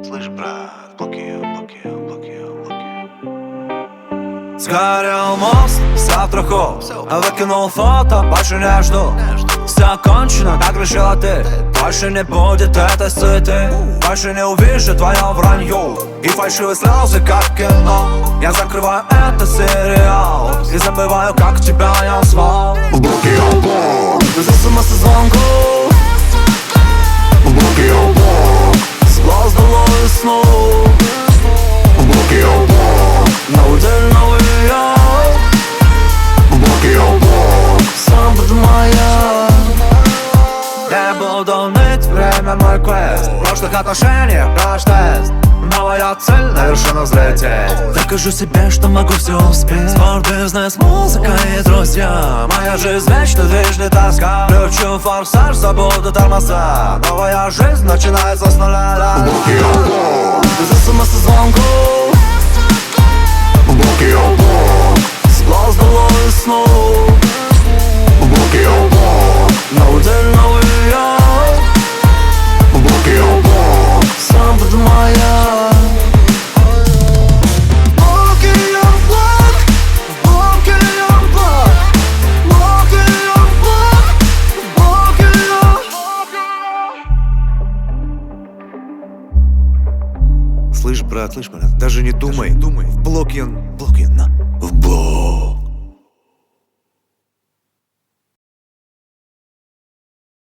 Слышь, брат, блокирую. Сгорел мост, завтра холст. Выкинул фото, больше не жду. Все кончено, так решила ты. Больше не будет этой суеты. Больше не увижу твое вранье и фальшивые слезы, как в кино. Я закрываю этот сериал и забываю, как тебя я звал. В блоке облак, Без смс-звонку, в блоке облак, с глаз долой сну. в блоке облак, Новый день, новый я. в блоке облак, Сам буду моя. Я буду ныть, время мой квест. В прошлых отношениях краш-тест. Новая цель на вершину взлететь. Докажу себе, что могу все успеть. Спорт, бизнес, музыка и друзья. Моя жизнь вечно движет тоска. Включу форсаж, забуду тормоза. Новая жизнь начинается с нуля. в блоке облак, Без смс-звонку, в блоке облак, с глаз долой сну. в блоке облак, Новый день, новый я. в блоке облак, Сам буду моя. Слышь, брат, даже не думай. В блоке, на. в блок.